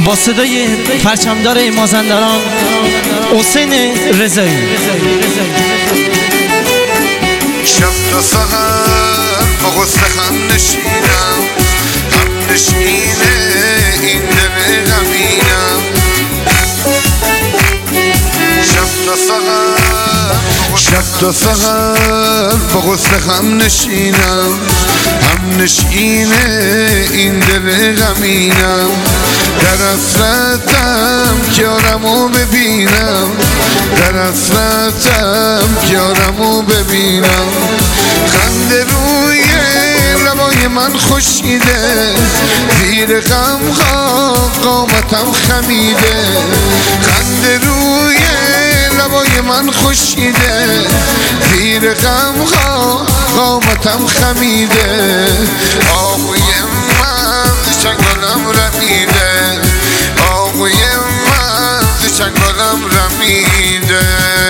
با صدای پرچمدار مازندران حسین رضایی. شب تا سحر با غصه هم نشینم، هم نشینه این دل غمینم. شب تا سحر با غصه هم نشینم، هم نشینه این دل غمینم. در حسرتم یارمو ببینم، در حسرتم یارمو ببینم. خنده روی لبای من خشیده، زیر غم قامتم خمیده. خنده روی لبای من خشیده، زیر غم قامتم خمیده. آقوی من چنگالم رمیده، آقوی من چنگالم رمیده.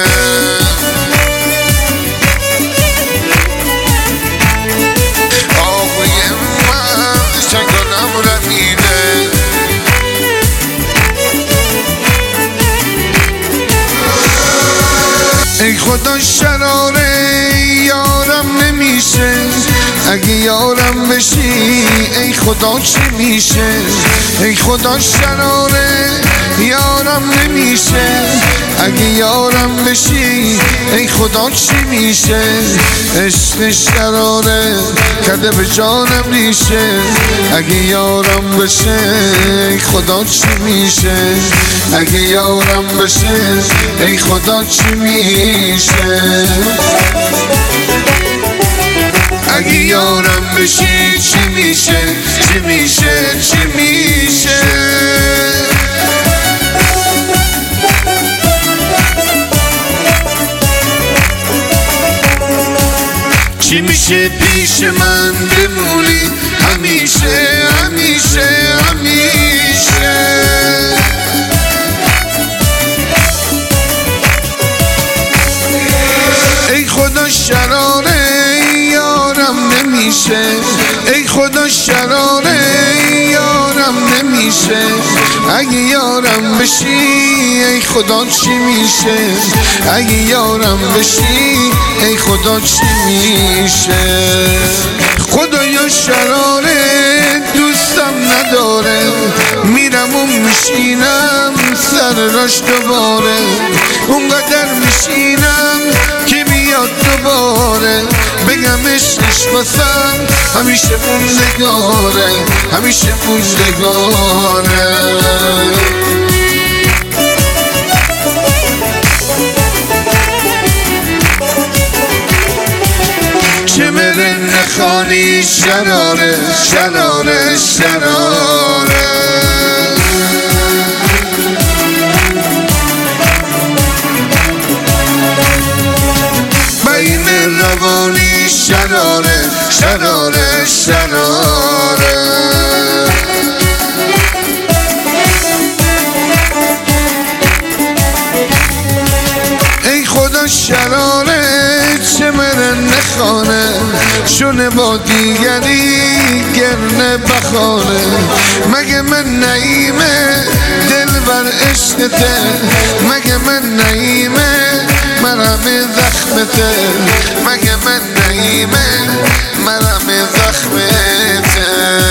آقوی من چنگالم رمیده. ای خدا شراره یارم نمیشه، اگه یارم بشی ای خدا چی میشه. ای خدا شراره یارم نمیشه، اگه یارم بشی ای خدا چی میشه. عشق شراره کرده به جانم ریشه، اگه یارم بشه ای خدا چی میشه. اگه یارم بشه ای خدا چی میشه. اگه یارم بشی چی میشه، چی میشه، چی میشه. چی میشه پیش من بمونی همیشه، همیشه، همیشه. ای خدا شراره یارم نمیشه، ای خدا شراره یارم نمیشه. اگه یارم بشی ای خدا چی میشه، اگه یارم بشی ای خدا چی میشه. خدایا شراره دوستم نداره، میرم و میشینم سر راش دوباره. اونقدر میشینم که بیاد دوباره، بگم عشقش واسم همیشه موندگاره، همیشه موندگاره. چه مره نخوانی شراره، شراره، شراره. بین روانی شراره، شراره، شراره. ای خدا شراره چه مره نخانه، شونه با دیگری گرنه بخانه. مگه من نعیمه دل بر عشقته، مگه من نعیمه مرم زخمته. مگه من نعیمه مرم زخمته.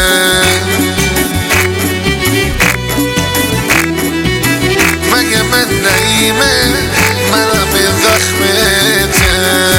مگه من نعیمه مرم زخمته.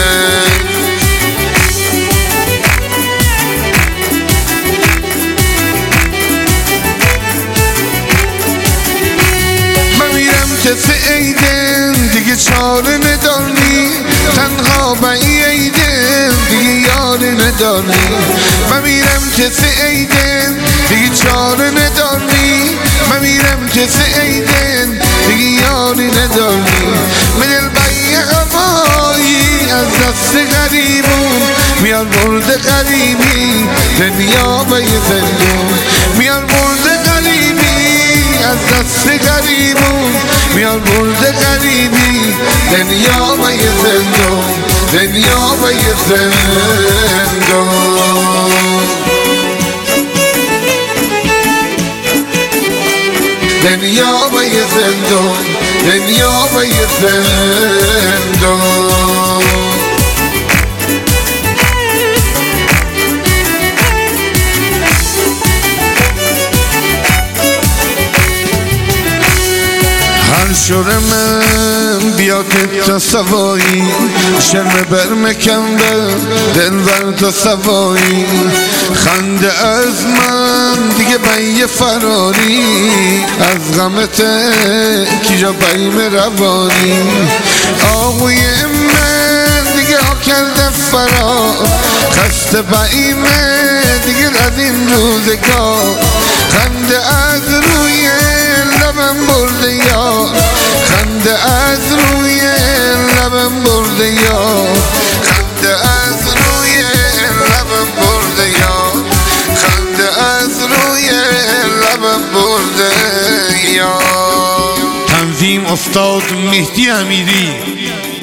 من میرم کسی عیدن دیگه چاره نداری، تنها با ای عیدن دیگه یاری نداری. من میرم کسی عیدن دیگه چاره نداری، من میرم کسی عیدن دیگه یاری نداری. من دلبری هوایی از دست غریبون میار برده غریبی دنیا به یه زندون. میار برده غریبی از دست غریبون، میار برده غریبی دنیا به یه زندون، دنیا به یه زندون. دنیا به زندون دنیا به زندون هر شرم بیاد تا سوایی شرم برمکم به دل بر تا سوایی خنده از من دیگه بی فراری از غمت کیجا بیم روانی آقوی من دیگه ها کرده فرار خسته بیمه دیگه از این روزگار خنده از روی لبم برده یار خنده از روی لبم برده یار خنده از روی لبم برده یار خنده از روی لبم برده یار تنظیم استاد مهدی امیری